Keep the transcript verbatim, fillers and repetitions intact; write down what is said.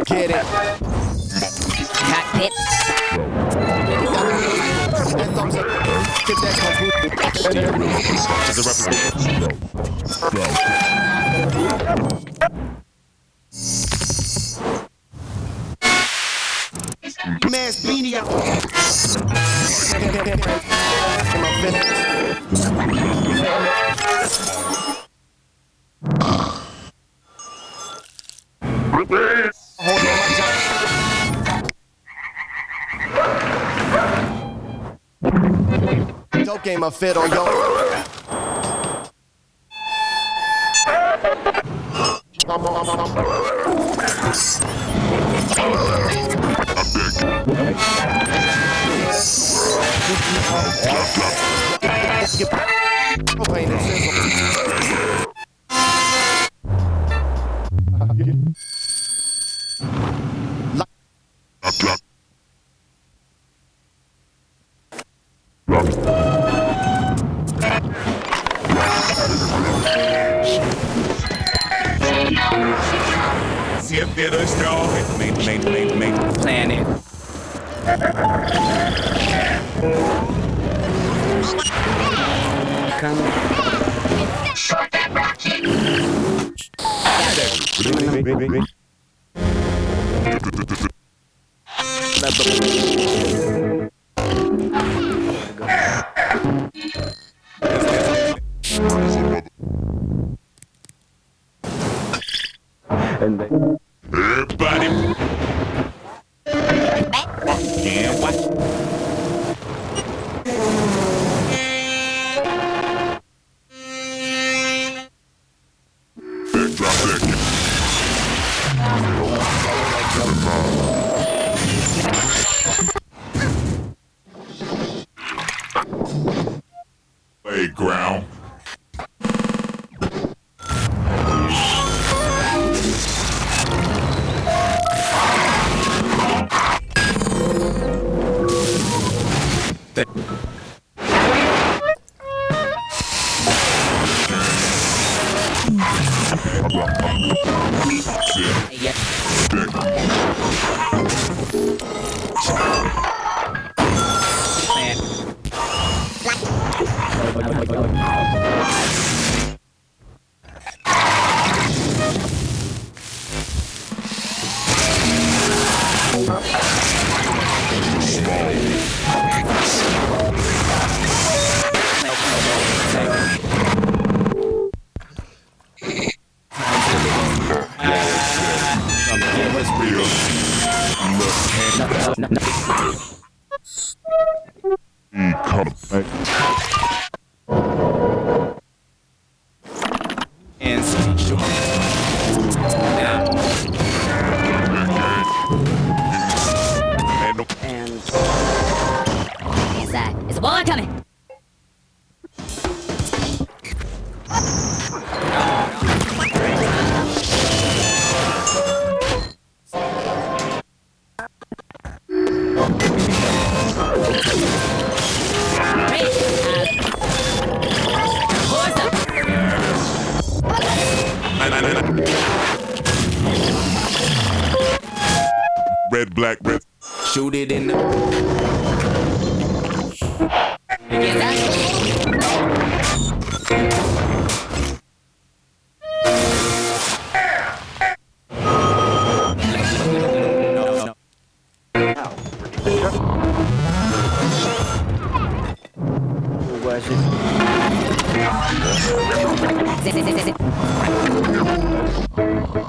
Get it. Cockpit. That thumbs up. Give that Is the Mass media. Hold on, my job. Dope game I fit on y'all. Propane and sizzle. Si es dedo strong, main, main, main, main. Planet. Come. And then Everybody. Yeah, what? Drop it. Playground. And speak now. And is that is a boy coming? Red, black, red. Shoot it in the. Is was it? that?